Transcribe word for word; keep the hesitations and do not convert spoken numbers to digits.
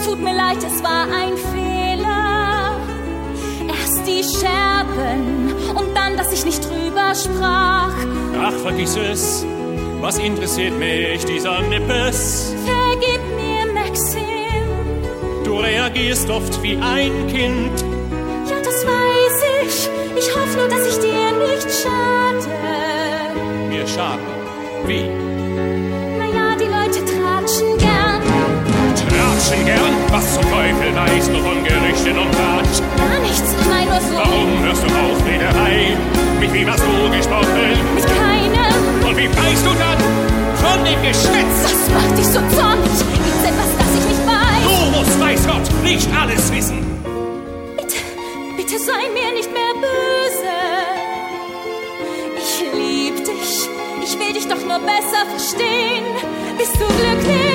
tut mir leid, es war ein Fehler. Erst die Scherben und dann, dass ich nicht drüber sprach. Ach, vergiss es. Was interessiert mich dieser Nippes? Vergib mir, Maxim. Du reagierst oft wie ein Kind. Ja, das weiß ich. Ich hoffe nur, dass ich dir nicht schade. Mir schaden? Wie? Naja, die Leute tratschen gern. Tratschen gern? Was zum Teufel weißt du von Gerichten und Rat? Gar nichts, ich meine nur so. Warum hörst du auf, Rederei? Mit wem hast du gesprochen? Mit keinem. Und wie weißt du dann von dem Geschwätz? Das macht dich so zornig. Gibt's etwas, das ich nicht weiß? Du musst, weiß Gott, nicht alles wissen. Bitte, bitte sei mir nicht mehr böse. Ich lieb dich. Ich will dich doch nur besser verstehen. Bist du glücklich?